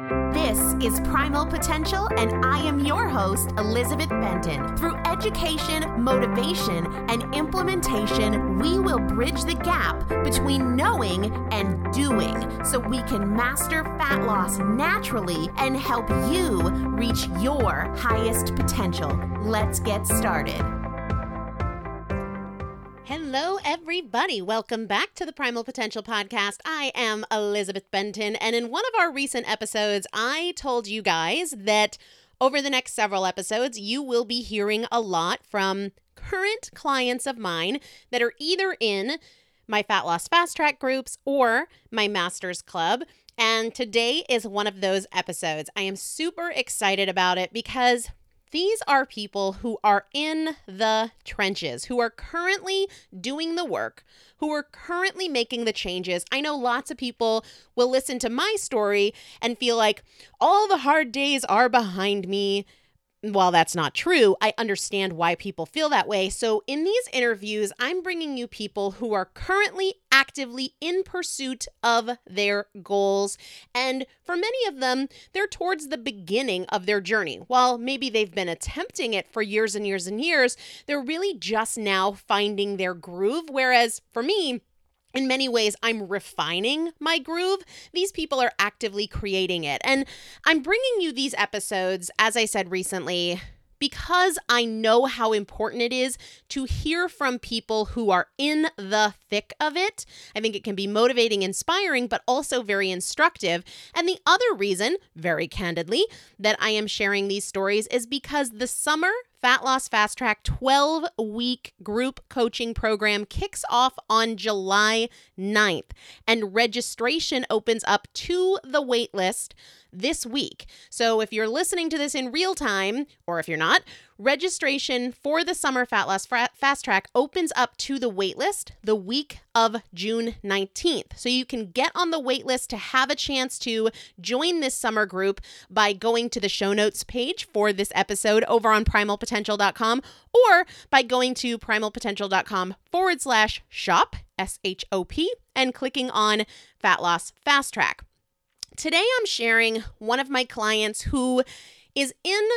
This is Primal Potential, and I am your host, Elizabeth Benton. Through education, motivation, and implementation, we will bridge the gap between knowing and doing so we can master fat loss naturally and help you reach your highest potential. Let's get started. Hello, everybody. Welcome back to the Primal Potential Podcast. I am Elizabeth Benton, and in one of our recent episodes, I told you guys that over the next several episodes, you will be hearing a lot from current clients of mine that are either in my Fat Loss Fast Track groups or my Masters Club. And today is one of those episodes. I am super excited about it because these are people who are in the trenches, who are currently doing the work, who are currently making the changes. I know lots of people will listen to my story and feel like all the hard days are behind me. While that's not true, I understand why people feel that way. So in these interviews, I'm bringing you people who are currently actively in pursuit of their goals. And for many of them, they're towards the beginning of their journey. While maybe they've been attempting it for years and years and years, they're really just now finding their groove. Whereas for me, in many ways, I'm refining my groove. These people are actively creating it. And I'm bringing you these episodes, as I said recently, because I know how important it is to hear from people who are in the thick of it. I think it can be motivating, inspiring, but also very instructive. And the other reason, very candidly, that I am sharing these stories is because the Summer Fat Loss Fast Track 12-week group coaching program kicks off on July 9th, and registration opens up to the waitlist this week. So if you're listening to this in real time, or if you're not, registration for the Summer Fat Loss Fast Track opens up to the waitlist the week of June 19th. So you can get on the waitlist to have a chance to join this summer group by going to the show notes page for this episode over on primalpotential.com, or by going to primalpotential.com/shop, SHOP, and clicking on Fat Loss Fast Track. Today, I'm sharing one of my clients who is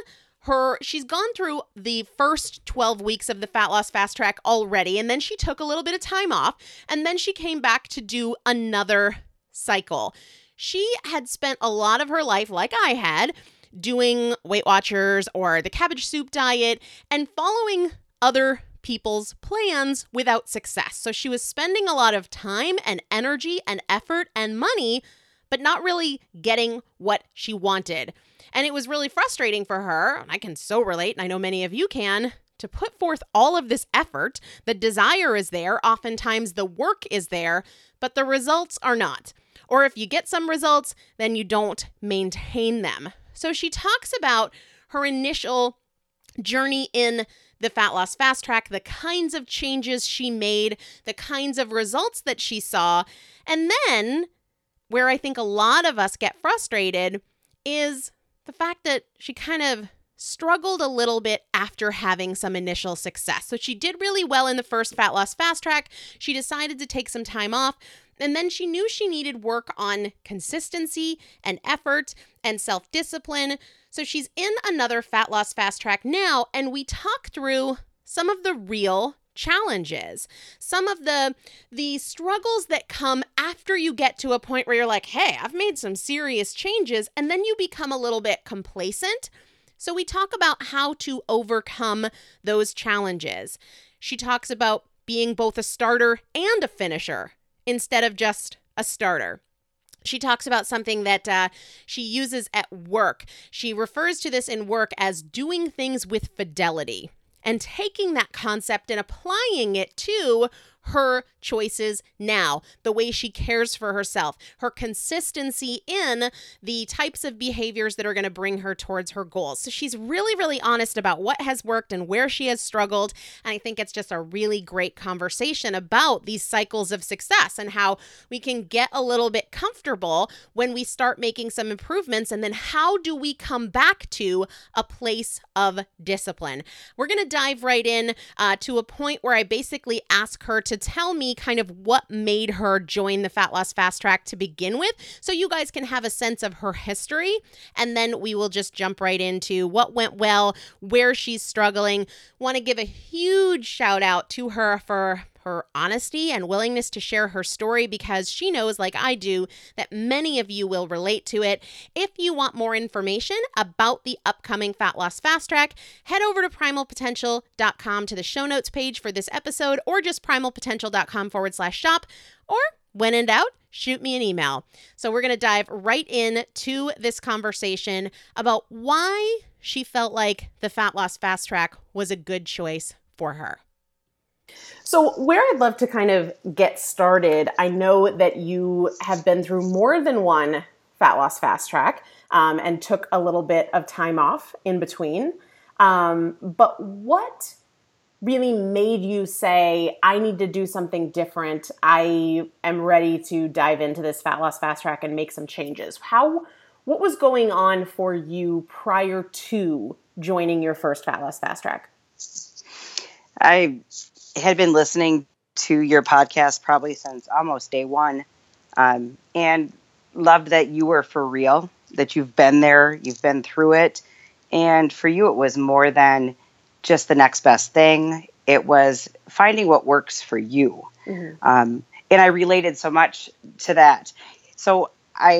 she's gone through the first 12 weeks of the Fat Loss Fast Track already, and then she took a little bit of time off, and then she came back to do another cycle. She had spent a lot of her life, like I had, doing Weight Watchers or the cabbage soup diet and following other people's plans without success. So she was spending a lot of time and energy and effort and money, but not really getting what she wanted. And it was really frustrating for her, and I can so relate, and I know many of you can, to put forth all of this effort. The desire is there, oftentimes the work is there, but the results are not. Or if you get some results, then you don't maintain them. So she talks about her initial journey in the Fat Loss Fast Track, the kinds of changes she made, the kinds of results that she saw, and then where I think a lot of us get frustrated is the fact that she kind of struggled a little bit after having some initial success. So she did really well in the first Fat Loss Fast Track. She decided to take some time off, and then she knew she needed work on consistency and effort and self-discipline. So she's in another Fat Loss Fast Track now, and we talk through some of the real challenges, some of the struggles that come after you get to a point where you're like, hey, I've made some serious changes, and then you become a little bit complacent. So we talk about how to overcome those challenges. She talks about being both a starter and a finisher instead of just a starter. She talks about something that she uses at work. She refers to this in work as doing things with fidelity, and taking that concept and applying it to her choices now, the way she cares for herself, her consistency in the types of behaviors that are going to bring her towards her goals. So she's really, really honest about what has worked and where she has struggled. And I think it's just a really great conversation about these cycles of success and how we can get a little bit comfortable when we start making some improvements. And then how do we come back to a place of discipline? We're going to dive right in to a point where I basically ask her to tell me kind of what made her join the Fat Loss Fast Track to begin with, so you guys can have a sense of her history, and then we will just jump right into what went well, where she's struggling. Want to give a huge shout out to her for her honesty and willingness to share her story, because she knows, like I do, that many of you will relate to it. If you want more information about the upcoming Fat Loss Fast Track, head over to primalpotential.com to the show notes page for this episode, or just primalpotential.com/shop, or when in doubt, shoot me an email. So we're going to dive right into this conversation about why she felt like the Fat Loss Fast Track was a good choice for her. So where I'd love to kind of get started, I know that you have been through more than one Fat Loss Fast Track and took a little bit of time off in between. But what really made you say, I need to do something different? I am ready to dive into this Fat Loss Fast Track and make some changes. What was going on for you prior to joining your first Fat Loss Fast Track? I had been listening to your podcast probably since almost day one, and loved that you were for real, that you've been there, you've been through it. And for you, it was more than just the next best thing. It was finding what works for you. Mm-hmm. And I related so much to that. So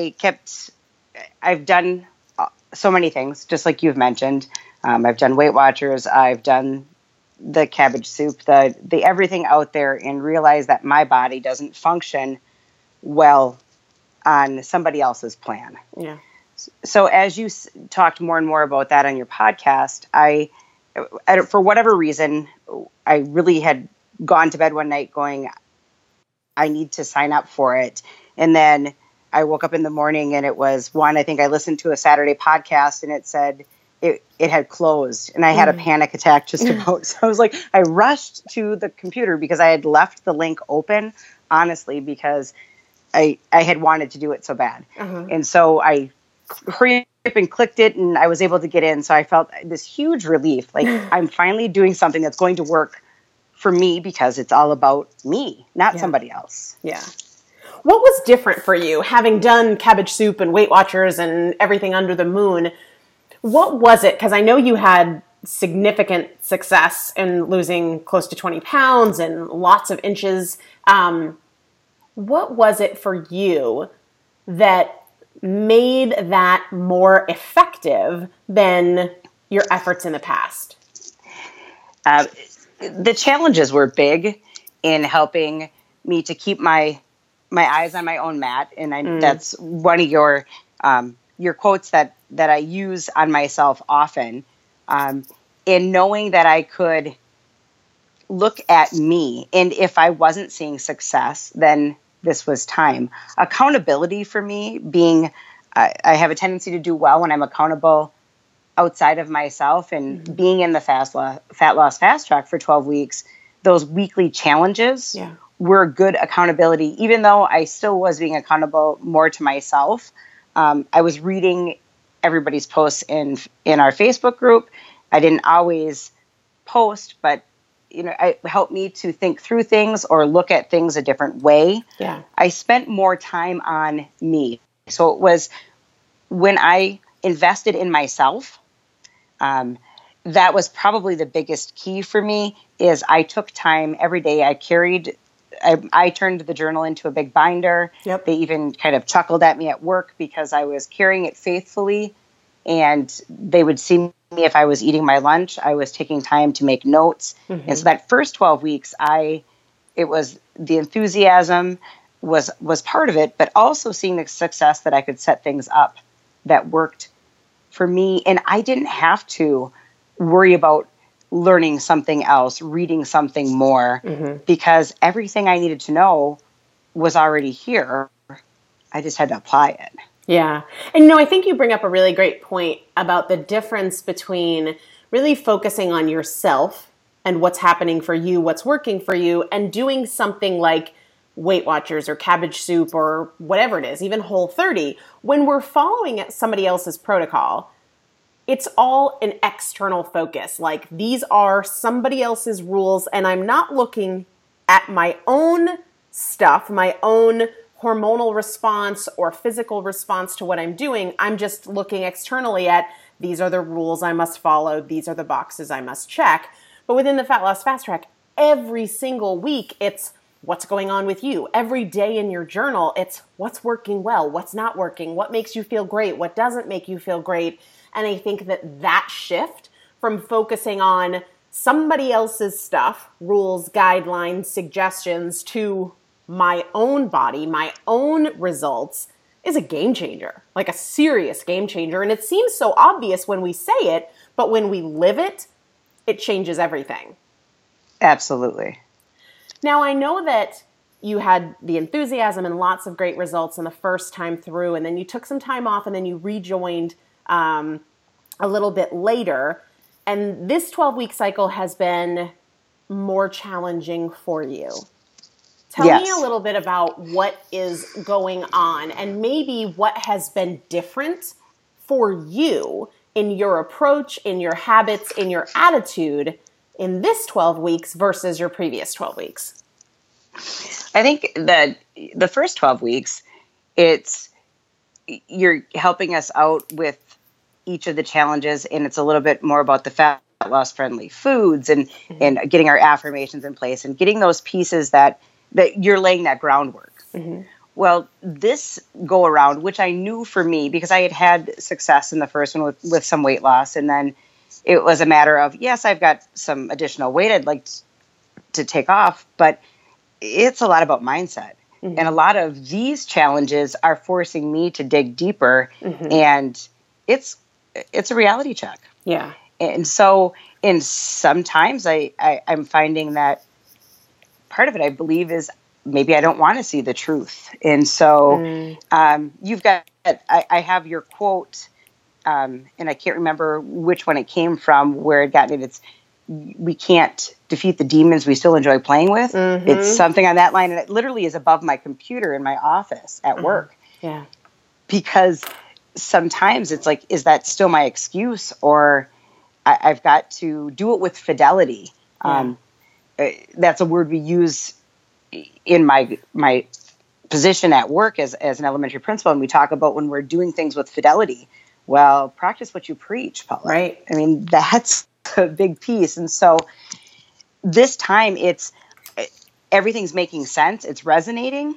I've done so many things, just like you've mentioned. I've done Weight Watchers. I've done the cabbage soup, the everything out there, and realize that my body doesn't function well on somebody else's plan. Yeah. So as you talked more and more about that on your podcast, I for whatever reason, I really had gone to bed one night going, I need to sign up for it. And then I woke up in the morning and it was I think I listened to a Saturday podcast and it said, it had closed, and I had a panic attack just about. So I was like, I rushed to the computer because I had left the link open, honestly, because I had wanted to do it so bad. Uh-huh. And so I hurried up and clicked it, and I was able to get in. So I felt this huge relief. Like, I'm finally doing something that's going to work for me, because it's all about me, not somebody else. Yeah. What was different for you, having done cabbage soup and Weight Watchers and everything under the moon? What was it? Because I know you had significant success in losing close to 20 pounds and lots of inches. What was it for you that made that more effective than your efforts in the past? The challenges were big in helping me to keep my eyes on my own mat. And that's one of your quotes that I use on myself often, in knowing that I could look at me, and if I wasn't seeing success, then this was time. Accountability for me being, I have a tendency to do well when I'm accountable outside of myself, and being in the Fat Loss Fast Track for 12 weeks, those weekly challenges were good accountability, even though I still was being accountable more to myself. I was reading everybody's posts in our Facebook group. I didn't always post, but it helped me to think through things or look at things a different way. Yeah. I spent more time on me. So it was when I invested in myself, that was probably the biggest key for me, is I took time every day. I turned the journal into a big binder. Yep. They even kind of chuckled at me at work because I was carrying it faithfully, and they would see me if I was eating my lunch. I was taking time to make notes. Mm-hmm. And so that first 12 weeks, it was the enthusiasm was part of it, but also seeing the success that I could set things up that worked for me. And I didn't have to worry about learning something else, reading something more, because everything I needed to know was already here. I just had to apply it. Yeah. And I think you bring up a really great point about the difference between really focusing on yourself and what's happening for you, what's working for you, and doing something like Weight Watchers or cabbage soup or whatever it is, even Whole30. When we're following somebody else's protocol, it's all an external focus. Like, these are somebody else's rules, and I'm not looking at my own stuff, my own hormonal response or physical response to what I'm doing. I'm just looking externally at these are the rules I must follow. These are the boxes I must check. But within the Fat Loss Fast Track, every single week, it's what's going on with you. Every day in your journal, it's what's working well, what's not working, what makes you feel great, what doesn't make you feel great. And I think that shift from focusing on somebody else's stuff, rules, guidelines, suggestions, to my own body, my own results, is a game changer, like a serious game changer. And it seems so obvious when we say it, but when we live it, it changes everything. Absolutely. Now, I know that you had the enthusiasm and lots of great results in the first time through, and then you took some time off, and then you rejoined a little bit later. And this 12-week cycle has been more challenging for you. Tell me a little bit about what is going on and maybe what has been different for you in your approach, in your habits, in your attitude in this 12 weeks versus your previous 12 weeks. I think that the first 12 weeks, you're helping us out with each of the challenges, and it's a little bit more about the fat loss friendly foods and getting our affirmations in place and getting those pieces that you're laying that groundwork. Mm-hmm. Well, this go around, which I knew for me, because I had success in the first one with some weight loss, and then it was a matter of, yes, I've got some additional weight I'd like to take off, but it's a lot about mindset. Mm-hmm. And a lot of these challenges are forcing me to dig deeper, and it's a reality check. Yeah. And so, sometimes I'm finding that part of it, I believe, is maybe I don't want to see the truth. And so you've got, I have your quote, and I can't remember which one it came from, where it got it. It's, we can't defeat the demons we still enjoy playing with. Mm-hmm. It's something on that line. And it literally is above my computer in my office at work. Yeah. Because sometimes it's like, is that still my excuse? Or I've got to do it with fidelity. Yeah. That's a word we use in my position at work as an elementary principal. And we talk about when we're doing things with fidelity. Well, practice what you preach, Paula. Right. I mean, that's a big piece. And so this time everything's making sense. It's resonating.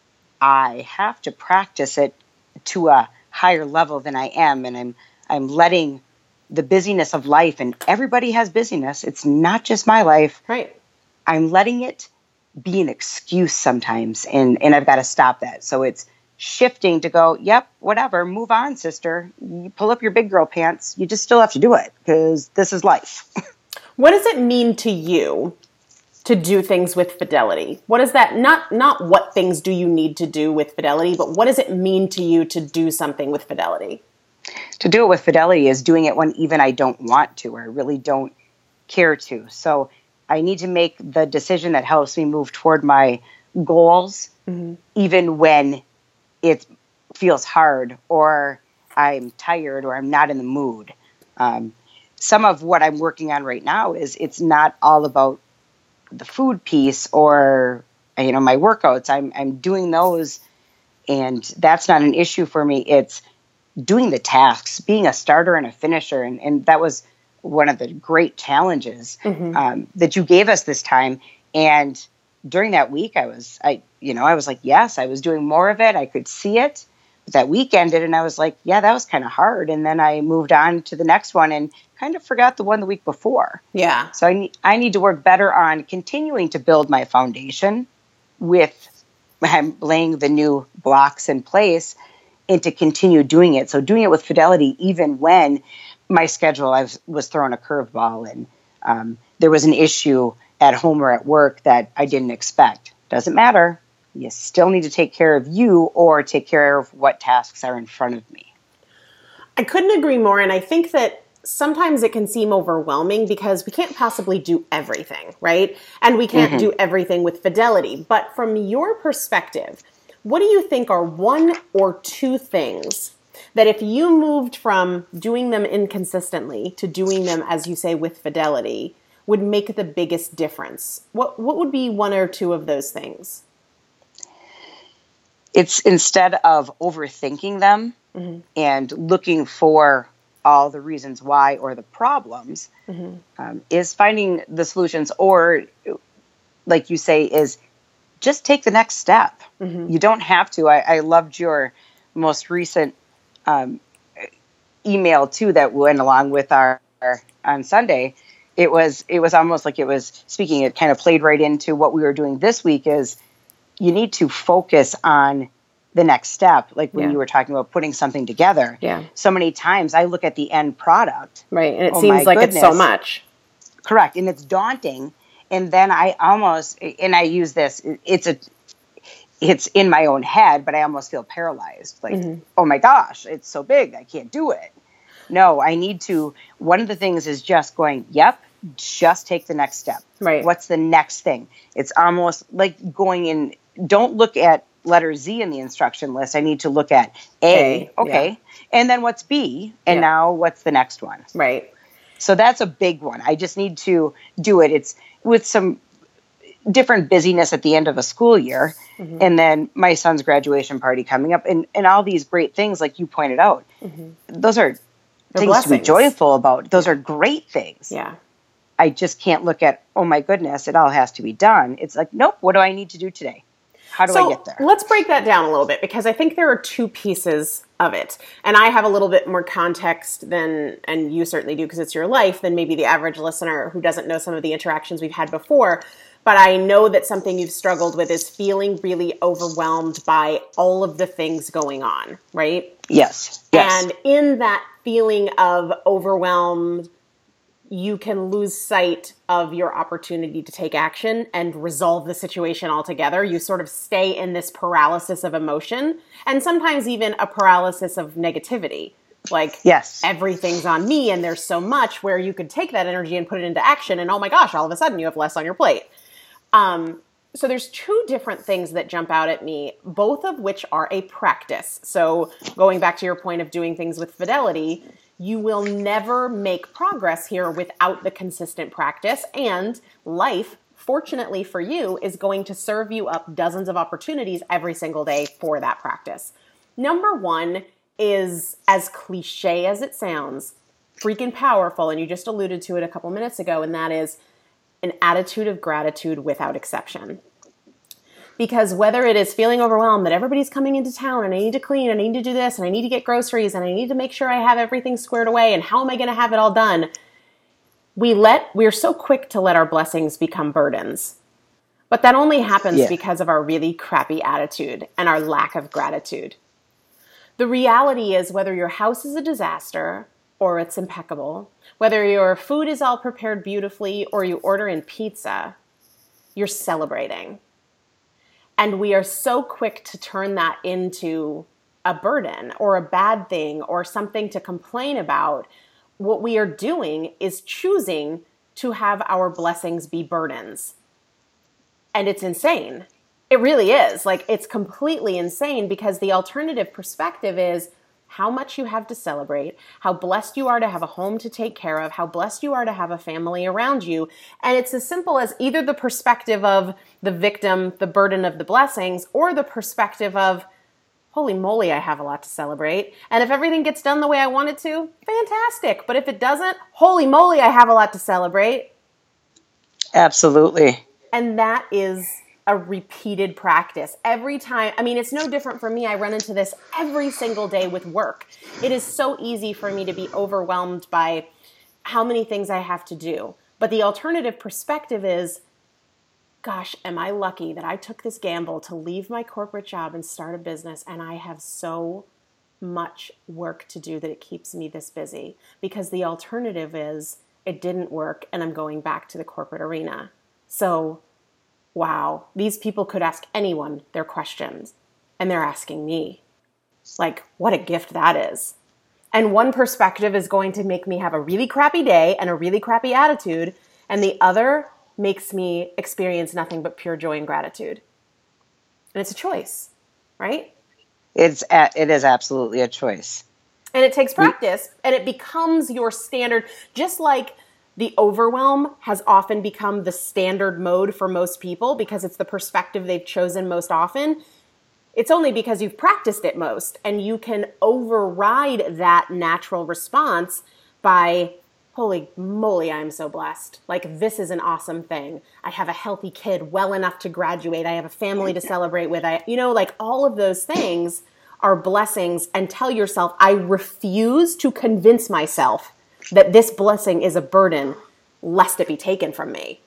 I have to practice it to a higher level than I am. And I'm letting the busyness of life, and everybody has busyness. It's not just my life. Right. I'm letting it be an excuse sometimes. And I've got to stop that. So it's shifting to go, yep, whatever, move on, sister. You pull up your big girl pants. You just still have to do it because this is life. What does it mean to you to do things with fidelity? What is that? Not what things do you need to do with fidelity, but what does it mean to you to do something with fidelity? To do it with fidelity is doing it when even I don't want to, or I really don't care to. So I need to make the decision that helps me move toward my goals, even when it feels hard, or I'm tired, or I'm not in the mood. Some of what I'm working on right now is it's not all about the food piece or, my workouts. I'm doing those, and that's not an issue for me. It's doing the tasks, being a starter and a finisher. And that was one of the great challenges that you gave us this time. And during that week, I was like, yes, I was doing more of it. I could see it. But that week ended, and I was like, yeah, that was kind of hard. And then I moved on to the next one and kind of forgot the one the week before. Yeah. So I need to work better on continuing to build my foundation with laying the new blocks in place, and to continue doing it. So doing it with fidelity, even when my schedule, I was throwing a curveball, and there was an issue at home or at work that I didn't expect. Doesn't matter. You still need to take care of you, or take care of what tasks are in front of me. I couldn't agree more. And I think that sometimes it can seem overwhelming because we can't possibly do everything, right? And we can't do everything with fidelity. But from your perspective, what do you think are one or two things that if you moved from doing them inconsistently to doing them, as you say, with fidelity, would make the biggest difference? What would be one or two of those things? It's instead of overthinking them and looking for all the reasons why or the problems, is finding the solutions, or like you say, is just take the next step. You don't have to. I loved your most recent email too that went along with our on Sunday. It was almost like it was speaking. It kind of played right into what we were doing this week. Is you need to focus on the next step. Like when you were talking about putting something together. Yeah. So many times I look at the end product. Right. And it seems like it's so much. Correct. And it's daunting. And then I use this, it's in my own head, but I almost feel paralyzed. Like, oh my gosh, it's so big. I can't do it. No, I need to. One of the things is just going, just take the next step. Right. What's the next thing? It's almost like going in, don't look at letter Z in the instruction list. I need to look at A. Okay. Yeah. And then what's B? And now what's the next one? Right. So that's a big one. I just need to do it. It's with some different busyness at the end of a school year. And then my son's graduation party coming up and all these great things, like you pointed out, those are things blessings to be joyful about. Those are great things. Yeah. I just can't look at, oh my goodness, it all has to be done. It's like, nope, what do I need to do today? How do I get there? Let's break that down a little bit, because I think there are two pieces of it. And I have a little bit more context than, and you certainly do because it's your life, than maybe the average listener who doesn't know some of the interactions we've had before. But I know that something you've struggled with is feeling really overwhelmed by all of the things going on, right? Yes. And in that feeling of overwhelmed, you can lose sight of your opportunity to take action and resolve the situation altogether. You sort of stay in this paralysis of emotion, and sometimes even a paralysis of negativity. Like, everything's on me and there's so much, where you could take that energy and put it into action, and oh my gosh, all of a sudden you have less on your plate. So there's two different things that jump out at me, both of which are a practice. So going back to your point of doing things with fidelity, you will never make progress here without the consistent practice. And life, fortunately for you, is going to serve you up dozens of opportunities every single day for that practice. Number one is, as cliche as it sounds, freaking powerful. And you just alluded to it a couple minutes ago, and that is an attitude of gratitude without exception. Because whether it is feeling overwhelmed that everybody's coming into town and I need to clean and I need to do this and I need to get groceries and I need to make sure I have everything squared away and how am I going to have it all done? We're so quick to let our blessings become burdens. But that only happens because of our really crappy attitude and our lack of gratitude. The reality is, whether your house is a disaster or it's impeccable, whether your food is all prepared beautifully or you order in pizza, you're celebrating. And we are so quick to turn that into a burden or a bad thing or something to complain about. What we are doing is choosing to have our blessings be burdens. And it's insane. It really is. Like, it's completely insane, because the alternative perspective is how much you have to celebrate, how blessed you are to have a home to take care of, how blessed you are to have a family around you. And it's as simple as either the perspective of the victim, the burden of the blessings, or the perspective of, holy moly, I have a lot to celebrate. And if everything gets done the way I want it to, fantastic. But if it doesn't, holy moly, I have a lot to celebrate. Absolutely. And that is a repeated practice every time. I mean, it's no different for me. I run into this every single day with work. It is so easy for me to be overwhelmed by how many things I have to do. But the alternative perspective is, gosh, am I lucky that I took this gamble to leave my corporate job and start a business, and I have so much work to do that it keeps me this busy. Because the alternative is it didn't work and I'm going back to the corporate arena. So wow, these people could ask anyone their questions, and they're asking me. Like, what a gift that is. And one perspective is going to make me have a really crappy day and a really crappy attitude, and the other makes me experience nothing but pure joy and gratitude. And it's a choice, right? It is absolutely a choice. And it takes practice, and it becomes your standard, just like the overwhelm has often become the standard mode for most people because it's the perspective they've chosen most often. It's only because you've practiced it most, and you can override that natural response by, holy moly, I'm so blessed. Like, this is an awesome thing. I have a healthy kid well enough to graduate. I have a family to celebrate with. Like all of those things are blessings, and tell yourself, I refuse to convince myself that this blessing is a burden, lest it be taken from me.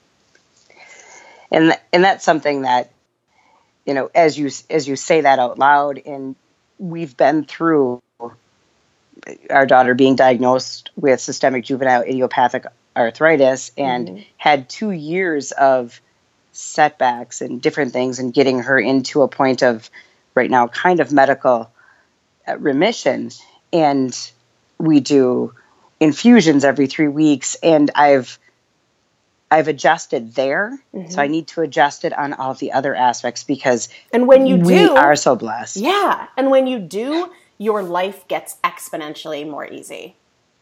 And that's something that, as you say that out loud, and we've been through our daughter being diagnosed with systemic juvenile idiopathic arthritis and had 2 years of setbacks and different things, and getting her into a point of right now kind of medical remission. And we do infusions every 3 weeks, and I've adjusted there. So I need to adjust it on all the other aspects, because we are so blessed. Yeah. And when you do, your life gets exponentially more easy.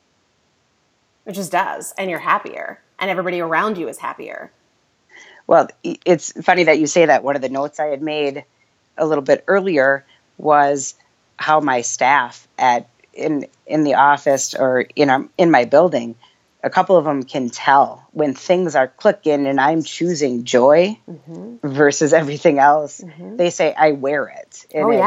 It just does. And you're happier, and everybody around you is happier. Well, it's funny that you say that. One of the notes I had made a little bit earlier was how my staff in the office or in my building, a couple of them can tell when things are clicking and I'm choosing joy versus everything else. They say I wear it.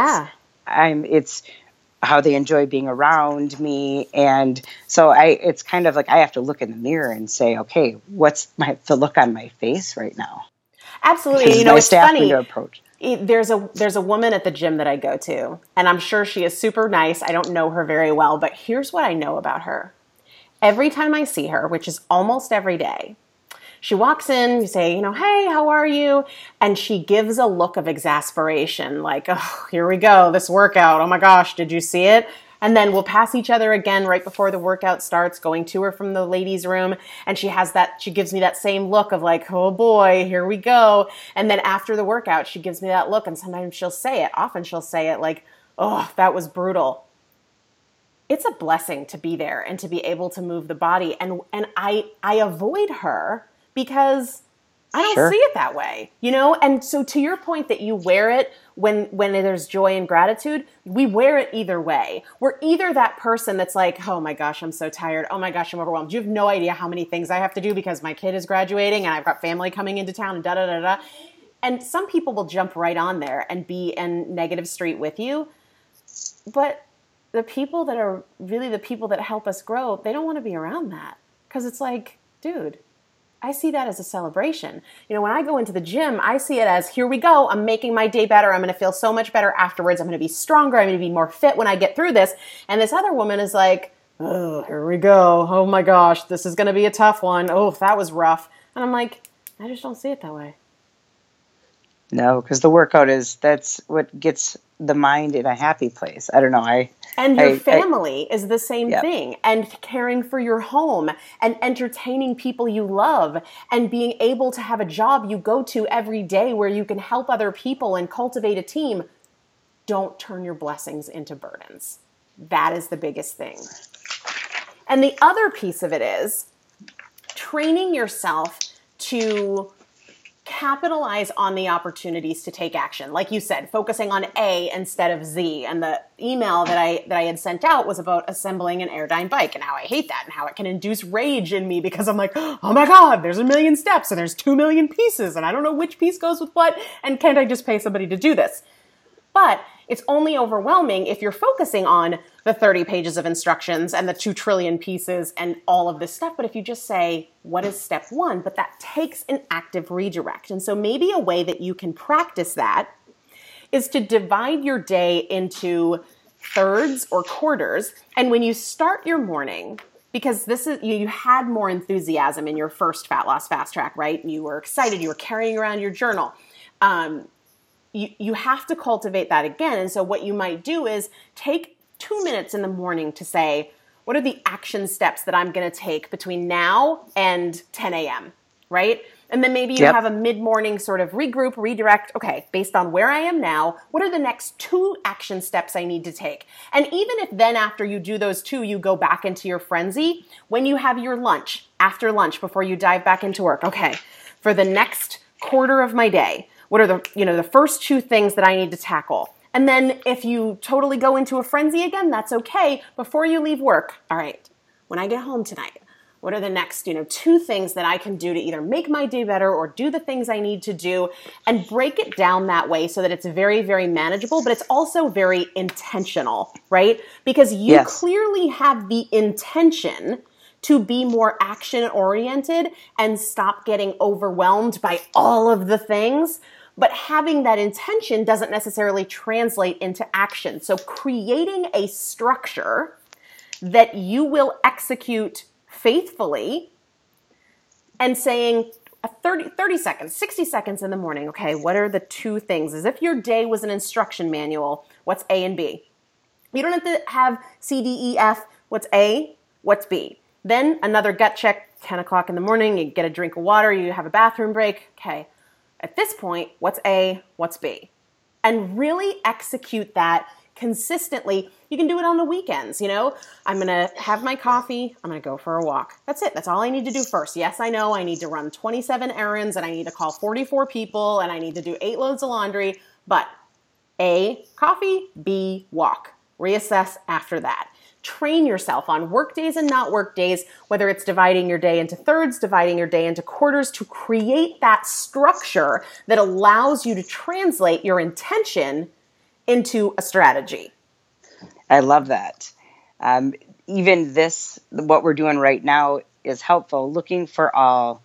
And it's how they enjoy being around me. And so it's kind of like I have to look in the mirror and say, okay, what's the look on my face right now? Absolutely. It's funny. Approach. There's a woman at the gym that I go to, and I'm sure she is super nice. I don't know her very well, but here's what I know about her. Every time I see her, which is almost every day, she walks in, you say, hey, how are you? And she gives a look of exasperation, like, oh, here we go, this workout. Oh my gosh, did you see it? And then we'll pass each other again right before the workout starts, going to her from the ladies' room. And she gives me that same look of like, oh boy, here we go. And then after the workout, she gives me that look. And sometimes often she'll say it like, oh, that was brutal. It's a blessing to be there and to be able to move the body. And I avoid her because I don't see it that way, And so to your point that you wear it when there's joy and gratitude, we wear it either way. We're either that person that's like, oh my gosh, I'm so tired. Oh my gosh, I'm overwhelmed. You have no idea how many things I have to do because my kid is graduating and I've got family coming into town and da-da-da-da. And some people will jump right on there and be in negative street with you. But the people that are really the people that help us grow, they don't want to be around that. Because it's like, dude, I see that as a celebration. When I go into the gym, I see it as, here we go. I'm making my day better. I'm going to feel so much better afterwards. I'm going to be stronger. I'm going to be more fit when I get through this. And this other woman is like, oh, here we go. Oh my gosh, this is going to be a tough one. Oh, that was rough. And I'm like, I just don't see it that way. No, because the workout that's what gets the mind in a happy place. I don't know. And your family is the same thing. And caring for your home and entertaining people you love and being able to have a job you go to every day where you can help other people and cultivate a team. Don't turn your blessings into burdens. That is the biggest thing. And the other piece of it is training yourself to capitalize on the opportunities to take action. Like you said, focusing on A instead of Z. And the email that I had sent out was about assembling an Airdyne bike and how I hate that and how it can induce rage in me because I'm like, oh my God, there's 1 million steps and there's 2 million pieces and I don't know which piece goes with what. And can't I just pay somebody to do this? But it's only overwhelming if you're focusing on the 30 pages of instructions and the 2 trillion pieces and all of this stuff. But if you just say, what is step 1? But that takes an active redirect. And so maybe a way that you can practice that is to divide your day into thirds or quarters. And when you start your morning, because you had more enthusiasm in your first Fat Loss Fast Track, right? You were excited. You were carrying around your journal. You have to cultivate that again. And so what you might do is take 2 minutes in the morning to say, what are the action steps that I'm going to take between now and 10 a.m., right? And then maybe you have a mid-morning sort of regroup, redirect. Okay, based on where I am now, what are the next 2 action steps I need to take? And even if then after you do those 2, you go back into your frenzy, when you have your lunch, after lunch, before you dive back into work, okay, for the next quarter of my day, what are the first 2 things that I need to tackle? And then if you totally go into a frenzy again, that's okay. Before you leave work, all right, when I get home tonight, what are the next, 2 things that I can do to either make my day better or do the things I need to do, and break it down that way so that it's very, very manageable, but it's also very intentional, right? Because you clearly have the intention to be more action oriented and stop getting overwhelmed by all of the things. But having that intention doesn't necessarily translate into action. So creating a structure that you will execute faithfully and saying 30 seconds, 60 seconds in the morning, okay, what are the 2 things? As if your day was an instruction manual, what's A and B? You don't have to have C, D, E, F, what's A, what's B? Then another gut check, 10 o'clock in the morning, you get a drink of water, you have a bathroom break, okay. At this point, what's A, what's B? And really execute that consistently. You can do it on the weekends, I'm going to have my coffee. I'm going to go for a walk. That's it. That's all I need to do first. Yes, I know I need to run 27 errands and I need to call 44 people and I need to do 8 loads of laundry. But A, coffee, B, walk. Reassess after that. Train yourself on work days and not work days, whether it's dividing your day into thirds, dividing your day into quarters, to create that structure that allows you to translate your intention into a strategy. I love that. Even what we're doing right now is helpful, looking for all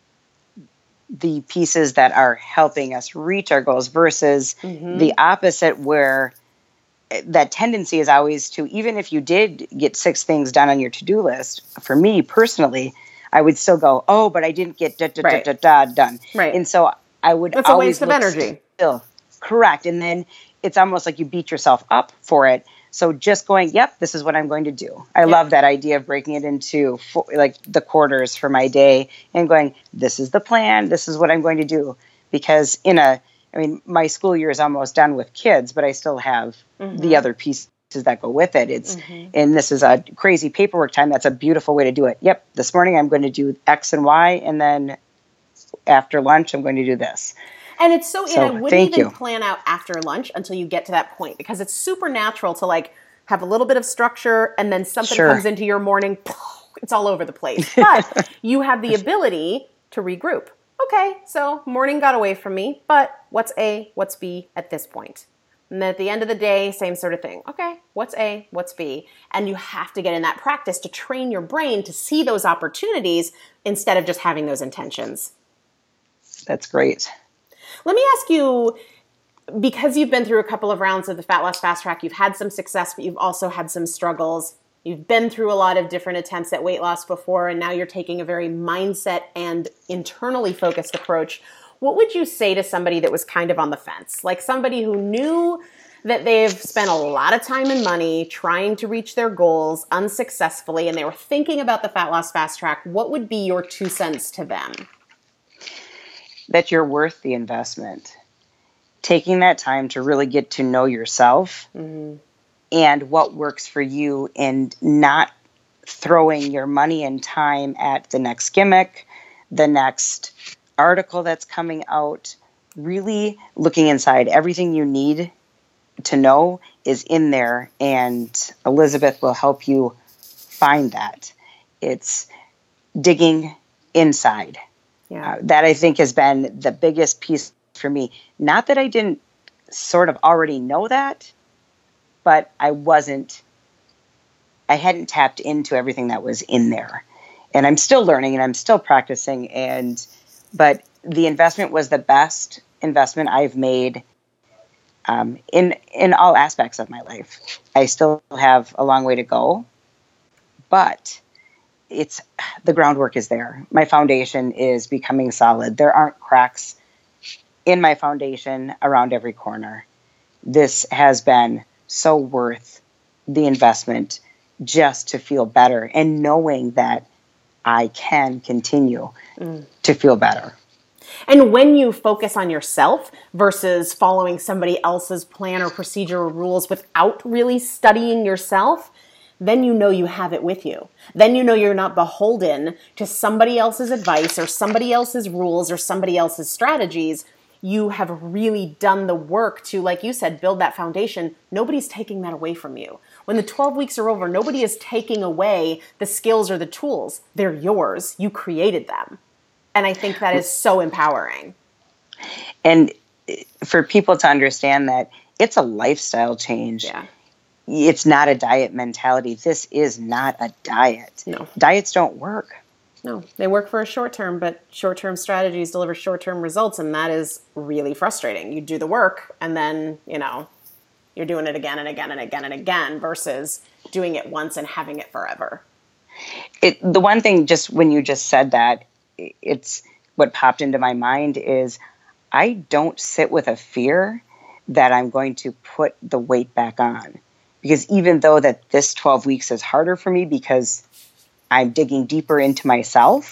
the pieces that are helping us reach our goals versus the opposite, where that tendency is always to, even if you did get 6 things done on your to-do list, for me personally, I would still go, oh, but I didn't get done. Right. And so I would That's always a waste of energy. Still. Correct. And then it's almost like you beat yourself up for it. So just going, yep, this is what I'm going to do. I love that idea of breaking it into the quarters for my day and going, this is the plan. This is what I'm going to do. Because my school year is almost done with kids, but I still have the other pieces that go with it. And this is a crazy paperwork time. That's a beautiful way to do it. Yep. This morning I'm going to do X and Y. And then after lunch, I'm going to do this. And it's and I wouldn't even plan out after lunch until you get to that point, because it's super natural to have a little bit of structure and then something comes into your morning, it's all over the place. But you have the ability to regroup. Okay, so morning got away from me, but what's A, what's B at this point? And then at the end of the day, same sort of thing. Okay, what's A, what's B? And you have to get in that practice to train your brain to see those opportunities instead of just having those intentions. That's great. Let me ask you, because you've been through a couple of rounds of the Fat Loss Fast Track, you've had some success, but you've also had some struggles. You've been through a lot of different attempts at weight loss before, and now you're taking a very mindset and internally focused approach. What would you say to somebody that was kind of on the fence? Like somebody who knew that they've spent a lot of time and money trying to reach their goals unsuccessfully, and they were thinking about the Fat Loss Fast Track. What would be your 2 cents to them? That you're worth the investment. Taking that time to really get to know yourself and what works for you, and not throwing your money and time at the next gimmick, the next article that's coming out. Really looking inside. Everything you need to know is in there, and Elizabeth will help you find that. It's digging inside. That I think has been the biggest piece for me. Not that I didn't sort of already know that, but I hadn't tapped into everything that was in there. And I'm still learning and I'm still practicing. But the investment was the best investment I've made in all aspects of my life. I still have a long way to go, but the groundwork is there. My foundation is becoming solid. There aren't cracks in my foundation around every corner. This has been so worth the investment just to feel better, and knowing that I can continue to feel better. And when you focus on yourself versus following somebody else's plan or procedure or rules without really studying yourself, then you know you have it with you. Then you know you're not beholden to somebody else's advice or somebody else's rules or somebody else's strategies. You have really done the work to, like you said, build that foundation. Nobody's taking that away from you. When the 12 weeks are over, nobody is taking away the skills or the tools. They're yours. You created them. And I think that is so empowering. And for people to understand that it's a lifestyle change. Yeah. It's not a diet mentality. This is not a diet. No. Diets don't work. No, they work for a short term, but short-term strategies deliver short-term results, and that is really frustrating. You do the work, and then, you're doing it again and again and again and again versus doing it once and having it forever. The one thing, just when you just said that, it's what popped into my mind is I don't sit with a fear that I'm going to put the weight back on. Because even though that this 12 weeks is harder for me because I'm digging deeper into myself,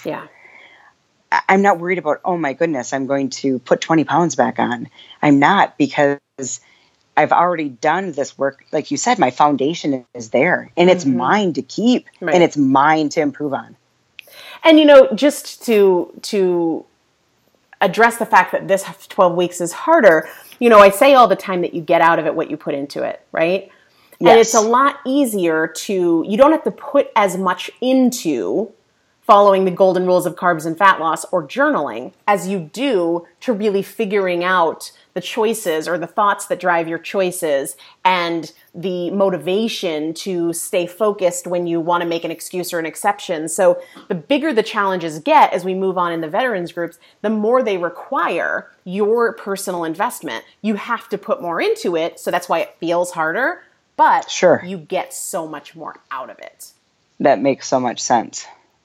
I'm not worried about, oh my goodness, I'm going to put 20 pounds back on. I'm not, because I've already done this work. Like you said, my foundation is there and it's mine to keep and it's mine to improve on. And, just to address the fact that this 12 weeks is harder, I say all the time that you get out of it what you put into it, right? Yes. And it's a lot easier you don't have to put as much into following the golden rules of carbs and fat loss or journaling as you do to really figuring out the choices or the thoughts that drive your choices and the motivation to stay focused when you want to make an excuse or an exception. So the bigger the challenges get as we move on in the veterans groups, the more they require your personal investment. You have to put more into it, so that's why it feels harder, but you get so much more out of it. That makes so much sense.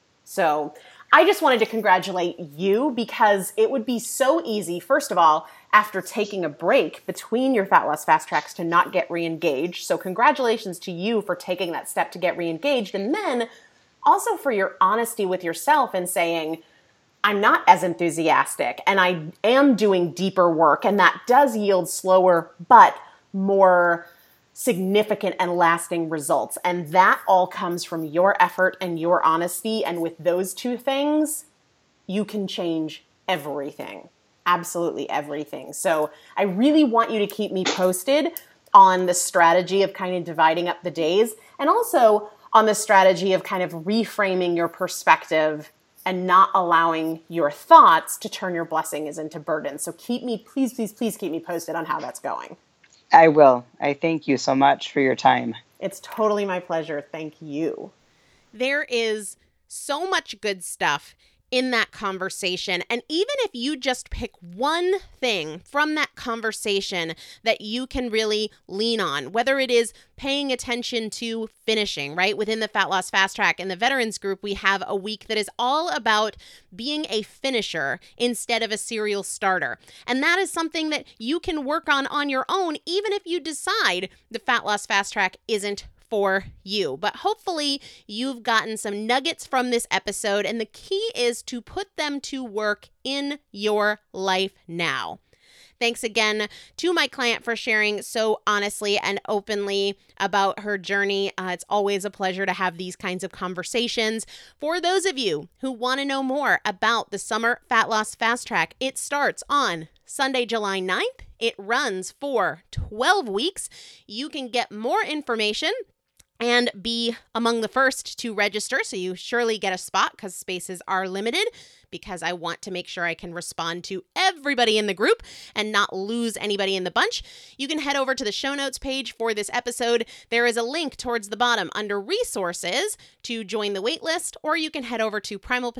So I just wanted to congratulate you because it would be so easy, first of all, after taking a break between your fat loss fast tracks to not get re-engaged. So congratulations to you for taking that step to get re-engaged. And then also for your honesty with yourself and saying, I'm not as enthusiastic and I am doing deeper work and that does yield slower but more significant and lasting results. And that all comes from your effort and your honesty. And with those two things, you can change everything. Absolutely everything. So I really want you to keep me posted on the strategy of kind of dividing up the days and also on the strategy of kind of reframing your perspective and not allowing your thoughts to turn your blessings into burdens. So please keep me posted on how that's going. I will. I thank you so much for your time. It's totally my pleasure. Thank you. There is so much good stuff in that conversation. And even if you just pick one thing from that conversation that you can really lean on, whether it is paying attention to finishing, right? Within the Fat Loss Fast Track in the Veterans Group, we have a week that is all about being a finisher instead of a serial starter. And that is something that you can work on your own, even if you decide the Fat Loss Fast Track isn't for you. But hopefully you've gotten some nuggets from this episode, and the key is to put them to work in your life now. Thanks again to my client for sharing so honestly and openly about her journey. It's always a pleasure to have these kinds of conversations. For those of you who want to know more about the Summer Fat Loss Fast Track, it starts on Sunday, July 9th. It runs for 12 weeks. You can get more information and be among the first to register, so you surely get a spot because spaces are limited, because I want to make sure I can respond to everybody in the group and not lose anybody in the bunch. You can head over to the show notes page for this episode. There is a link towards the bottom under resources to join the waitlist, or you can head over to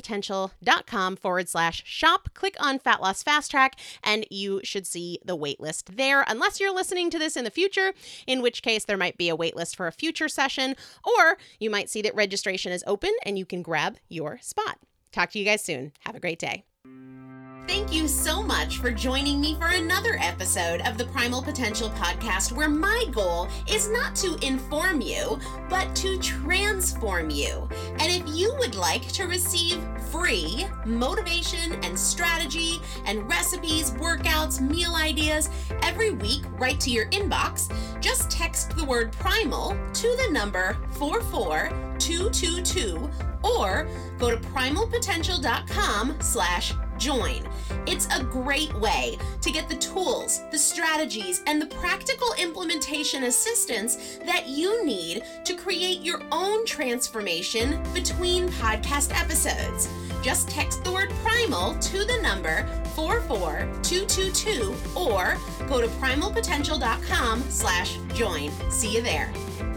primalpotential.com/shop, click on Fat Loss Fast Track, and you should see the waitlist there, unless you're listening to this in the future, in which case there might be a waitlist for a future session, or you might see that registration is open and you can grab your spot. Talk to you guys soon. Have a great day. Thank you so much for joining me for another episode of the Primal Potential Podcast, where my goal is not to inform you, but to transform you. And if you would like to receive free motivation and strategy and recipes, workouts, meal ideas every week right to your inbox, just text the word primal to the number 44222 or go to primalpotential.com/join. It's a great way to get the tools, the strategies, and the practical implementation assistance that you need to create your own transformation between podcast episodes. Just text the word primal to the number 44222 or go to primalpotential.com/join. See you there.